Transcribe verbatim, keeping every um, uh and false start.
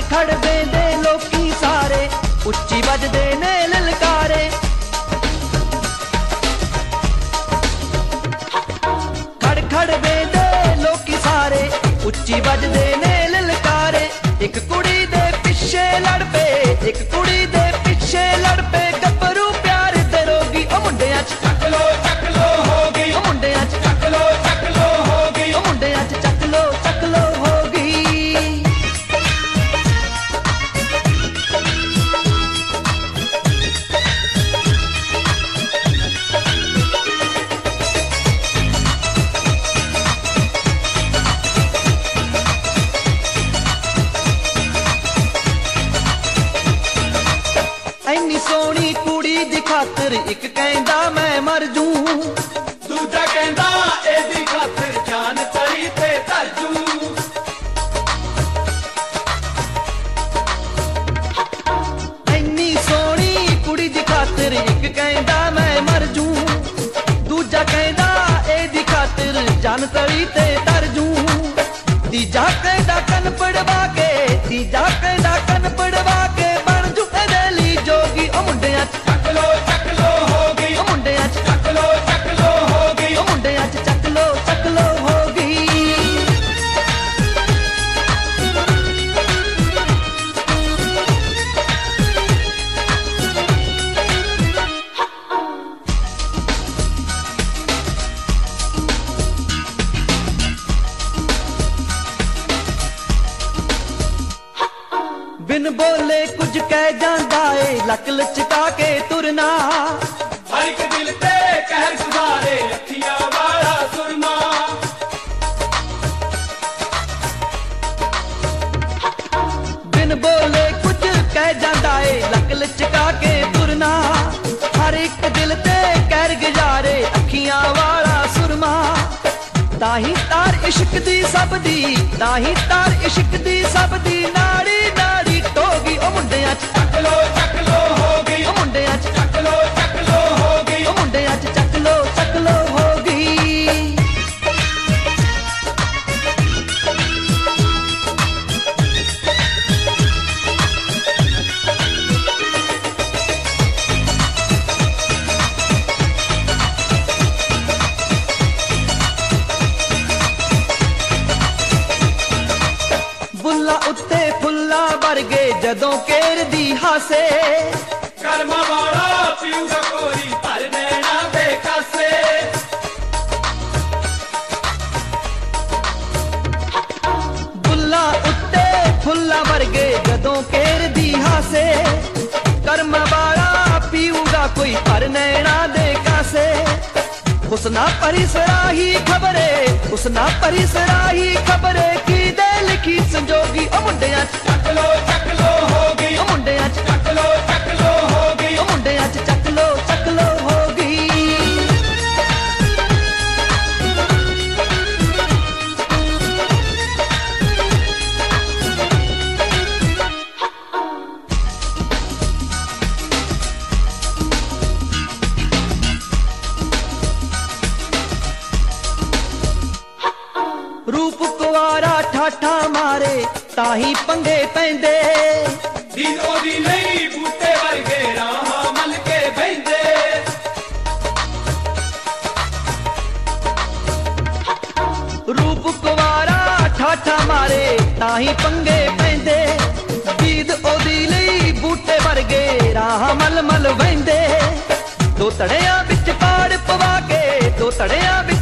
खड़ वेंदे लोकी सारे उच्ची वजदे ने ललकारे। खड़ खड़ वेंदे लोकी सारे उच्ची वजदे ने ललकारे। एक कुड़ी दे पिछे लड़ पे एक कुड़ी दे पिछे लड़ पे गब्बरू प्यार ते रोगी। ओ मुंडियां च चक लो चक लो होगी। ओ मुंडियां च चक लो चक लो होगी। ओ मुंडियां च चक लो चक लो होगी। ऐनी सोहनी कुड़ी दी खातर एक कहंदा मैं मर जूं, दूजा कहंदा एदी खातर जान तरी ते धर जूं। ऐनी सोहनी कुड़ी दी खातर एक कहंदा मैं मर जूं, दूजा कहंदा एदी खातर जान तरी ते धर जूं। तीजा कहंदा कन पड़वा के तीजा कहंदा कन पड़वा के बन जू एदेली जोगी। ओ मुंडियां च चक लो चक लो होगी। ओ मुंडियां च चक लो चक लो होगी। ओ मुंडियां च चक लो चक लो होगी। बिन बोले कुछ कह जांदा ए लक लचका के तुरना। हर एक दिल ते कहर गुजारे अखियां वाला सुरमा। बिन बोले कुछ कह जांदा ए लक लचका के तुरना। हर एक दिल ते कहर गुजारे अखियां वाला सुरमा। ताही तार इश्क दी सब दी ताही तार इश्क दी सब दी नाड़ी नाड़ी टोगी। ओ मुंडियां च चक लो चक लो होगी। ओ मुंडियां च चक लो चक लो होगी। ओ मुंडियां च चक लो चक लो होगी। बुल्ला उत्ते फुल्ला वर्गे जदों केर दी हासे। कर्मा वाला पीऊगा कोरी पर नैना बेखासे। बुल्ला उत्ते फुल्ला वर्गे जदों केर दी हासे। कर्मा वाला पीऊगा कोई पर नैना दे कासे। हुस्ना परी सराही खबरे हुस्ना परी सराही खबरे की दे लिखी संजोगी। ओ मुंडियां च चक लो चक लो होगी। ओ मुंडियां च चक लो चक लो होगी। ओ मुंडियां च चक लो चक लो होगी। रूप कुवारा ठाठा मारे ताही पंगे पैंदे। दिन ओदी नहीं बूटे वर्गे राह मल के बहिंदे। रूप कुवारा ठाठा मारे ताही पंगे पैंदे। दीद ओदी लई बूटे वर्गे राह मल मल बहिंदे। दो तड़ियां बिच पाड़ पवा के दो तड़ियां